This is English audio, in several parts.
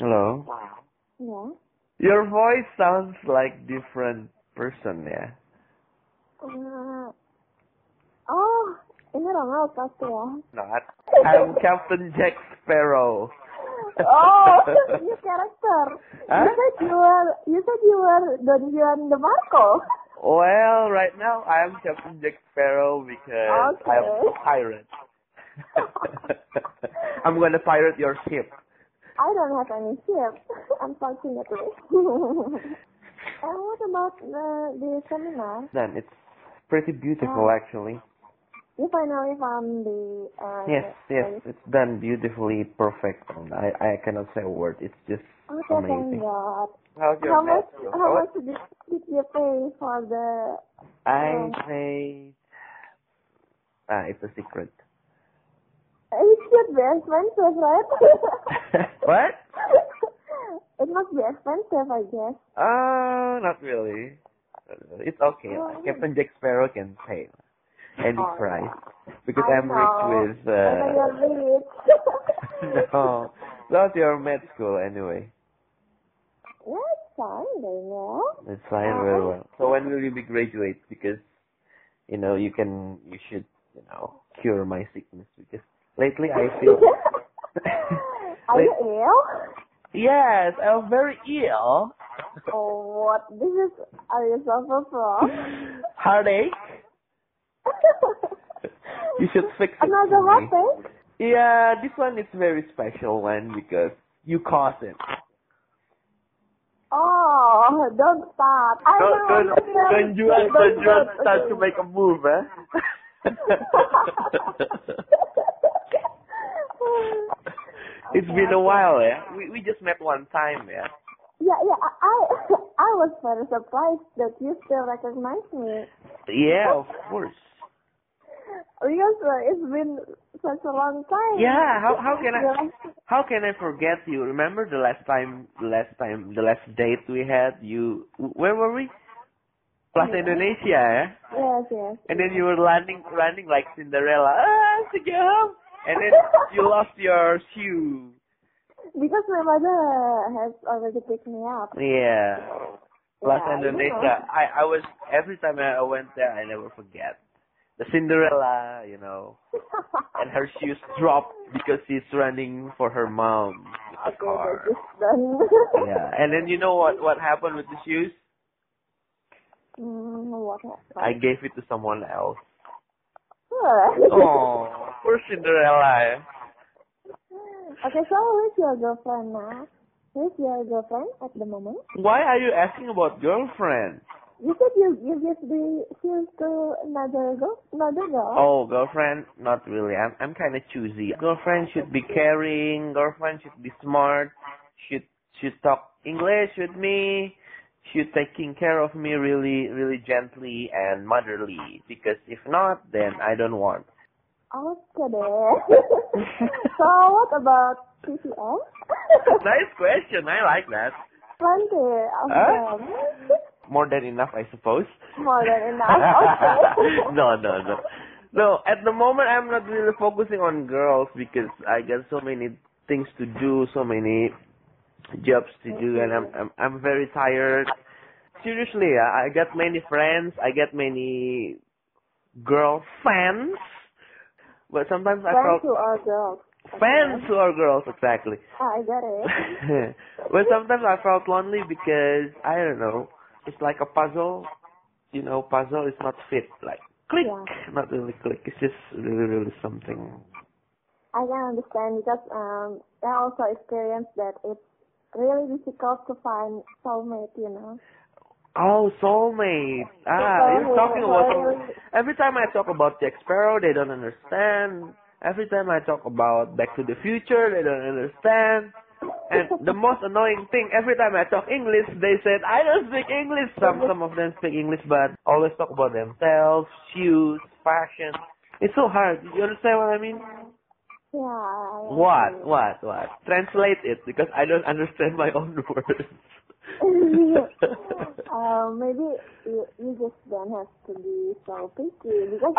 Hello. Yeah. Your voice sounds like different person, yeah. Oh, ini Ronald pasti ya. Not. I'm Captain Jack Sparrow. Oh, new character. Huh? You said you were Don Juan DeMarco. Well, right now I'm Captain Jack Sparrow because Okay. I'm a pirate. I'm gonna pirate your ship. I don't have any ship, unfortunately. And what about the seminar? Then it's pretty beautiful actually. You finally found the Yes, it's done beautifully, perfect. I cannot say a word. It's just Okay, thank amazing. God. How's your How much? math? How much did you pay for the? I paid. It's a secret. It should be expensive, right? What? It must be expensive, I guess. Not really. It's okay. Captain Jack Sparrow can pay any price because I I'm rich with. I know you're rich. No, that's your med school anyway. Yeah, it's fine, then, yeah. It's fine, very well. So when will you be graduate? Because you should cure my sickness because lately I feel. Are you ill? Yes, I'm very ill. Oh, what? Are you suffer from? Heartache? You should fix it. Another for me. heartache? Yeah, this one is very special one because you caused it. Oh, don't start. Don't start to make a move, eh? It's been a while, yeah. We just met one time, yeah. Yeah. I was very surprised that you still recognize me. Yeah, of course. Because it's been such a long time. Yeah, how can I forget you? Remember the last date we had? Where were we? Plaza Indonesia, eh? Yes. And then you were running like Cinderella. To get home. And then you lost your shoe. Because my mother has already picked me up. Yeah. Plaza Indonesia. I was every time I went there, I never forget. The Cinderella, and her shoes dropped because she's running for her mom with the car. Yeah, and then you know what happened with the shoes? What happened? I gave it to someone else. What? Oh, poor Cinderella. Okay, so who's your girlfriend now? Who's your girlfriend at the moment? Why are you asking about girlfriend? You said you give the shoes to another girl? Oh, girlfriend? Not really. I'm kind of choosy. Girlfriend should be caring. Girlfriend should be smart. Should talk English with me. Should taking care of me really, really gently and motherly. Because if not, then I don't want. Okay, then. So what about TCS? Nice question. I like that. Plenty of them. More than enough, I suppose. More than enough. Okay. No. No, at the moment I'm not really focusing on girls because I got so many things to do, so many jobs to do, and I'm very tired. Seriously, I got many friends, I got many girl fans, but sometimes I felt who are girls. fans who are girls, exactly. I got it. But sometimes I felt lonely because I don't know. It's like a puzzle. Puzzle is not fit. Like, click. Yeah. Not really click. It's just really, really something. I can understand because I also experienced that it's really difficult to find soulmate, Oh, soulmate. You're talking about... Every time I talk about Jack Sparrow, they don't understand. Every time I talk about Back to the Future, they don't understand. And the most annoying thing, every time I talk English, they said, I don't speak English. Some of them speak English, but always talk about themselves, shoes, fashion. It's so hard. You understand what I mean? Yeah. What? Translate it, because I don't understand my own words. Maybe you just don't have to be so picky, because...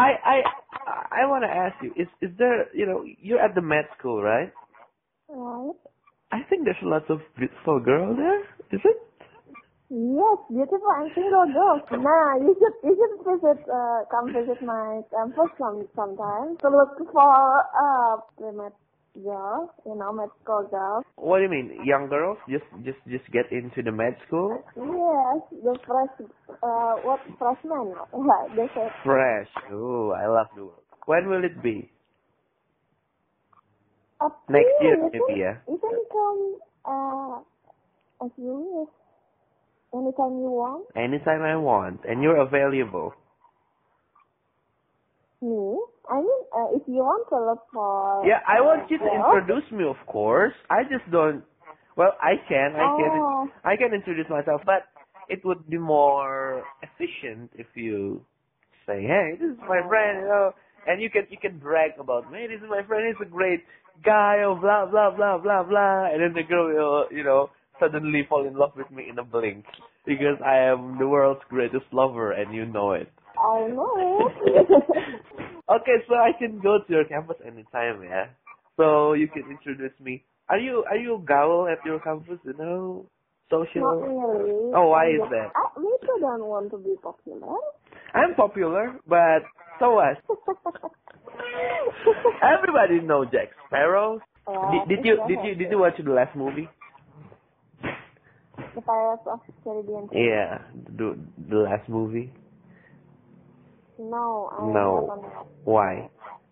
I want to ask you, is there, you're at the med school, right? Right. I think there's lots of beautiful girls there. Is it? Yes, beautiful and single girls. Nah, you should come visit my campus sometime to look for med girls, medical girls. What do you mean, young girls? Just get into the med school? Yes, the freshmen? Yeah, they say. Fresh. Oh, I love the word. When will it be? Next year, maybe, yeah. You can come as you wish. Anytime you want. Anytime I want, and you're available. Me? I mean, if you want to look for... Yeah, I want you to introduce me, of course. I just don't... Well, I can introduce myself, but it would be more efficient if you say, hey, this is my friend, and you can brag about me. This is my friend. He's a great guy, blah, blah, blah, blah, blah. And then the girl will, suddenly fall in love with me in a blink because I am the world's greatest lover and you know it. I know it. Okay, so I can go to your campus anytime, yeah? So you can introduce me. Are you gaul at your campus, social? Not really. Oh, why is that? Me too don't want to be popular. I'm popular, but so what? Everybody knows Jack Sparrow. Did you watch the last movie? The Pirates of the Caribbean. Yeah, the last movie. No, I haven't. Why?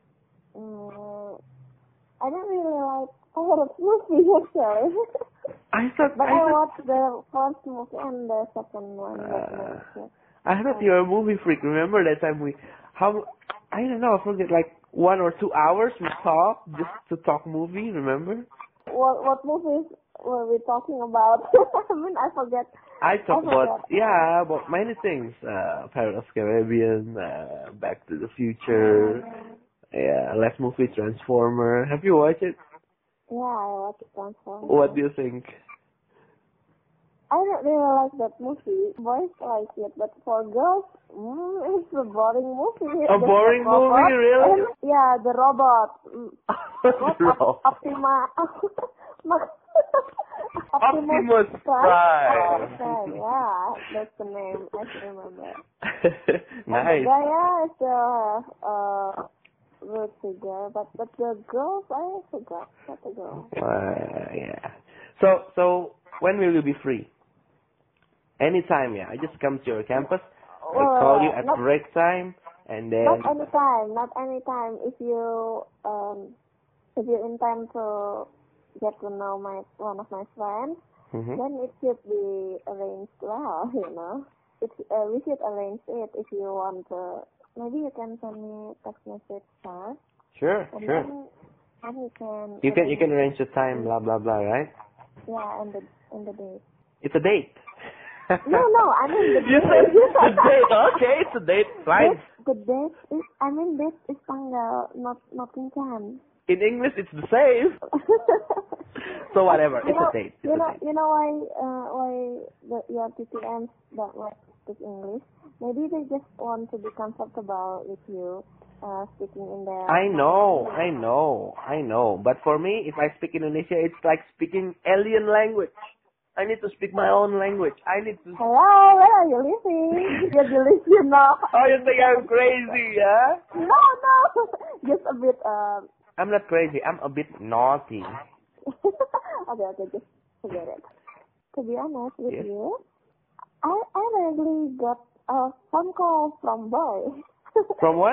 I don't really like Pirates movies actually. But I watched the first movie and the second one. I thought you were a movie freak. Remember that time I don't know, I forget, like 1 or 2 hours we talked just to talk movie, remember? What movies were we talking about? I mean, I forget. I talked about many things. Pirates of the Caribbean, Back to the Future, last movie Transformer. Have you watched it? Yeah, I watched Transformer. What do you think? I don't really like that movie. Boys like it, but for girls, it's a boring movie. A boring movie, really? Yeah, the robot. Optimus Prime. Yeah, that's the name. I can remember. Nice. The guy is good figure, but the girls, I forgot what the girl. Yeah. So when will you be free? Anytime, yeah. I just come to your campus. I call you at break time, and then. Not anytime. If you intend to get to know one of my friends, then it should be arranged well, we should arrange it if you want to. Maybe you can send me text message first. Sure. Then you can arrange the time, blah blah blah, right? Yeah, and the date. It's a date. No, I mean the date. You said the date. Okay, it's a date. Fine. The date is tanggal, not in. In English, it's the same. So whatever, it's a date. You know why your TTMs don't like speak English? Maybe they just want to be comfortable with you speaking in their. I know. But for me, if I speak Indonesia, it's like speaking alien language. I need to speak my own language. I need to. Hello, where are you living? You live, Oh, you think I'm crazy, yeah? No, just a bit. I'm not crazy. I'm a bit naughty. Okay, just forget it. To be honest with you, I really got a phone call from boy. From what?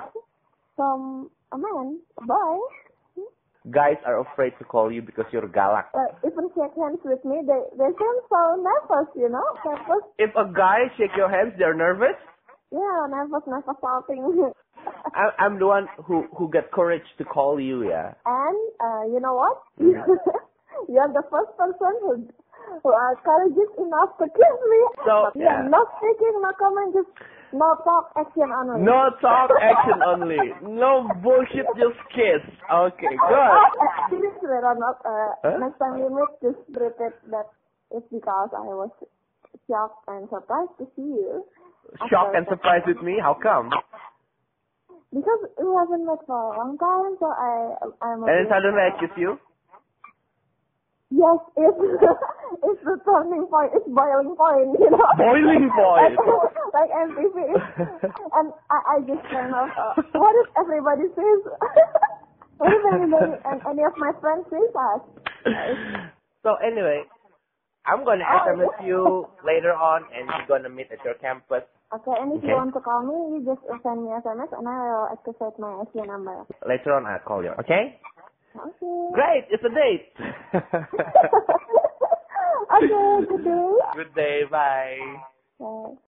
From a man, a boy. Guys are afraid to call you because you're galak. Even shake hands with me, they seem so nervous, nervous. If a guy shake your hands, they're nervous? Yeah, nervous shouting. I'm the one who got courage to call you, yeah. And you know what? You're the first person who are courageous enough to kiss me. So, yeah. No speaking, no comment, just no talk, action only. No talk, action only. No bullshit, just kiss. Okay, good. Seriously, Ronald, next time you meet, just repeat that it's because I was shocked and surprised to see you. Shocked and surprised with me? How come? Because we haven't met for a long time, so I'm. And then suddenly I kiss you? Yes, it's the turning point, it's boiling point, you know. Boiling point. like MTV. And I just kind of, what if everybody says? What if any of my friends say that? So anyway, I'm gonna SMS you later on, and you're gonna meet at your campus. Okay, and if you want to call me, you just send me SMS, and I will activate my SU number. Later on, I'll call you. Okay? Okay. Great, it's a date. Okay, good day. Good day, bye. Bye.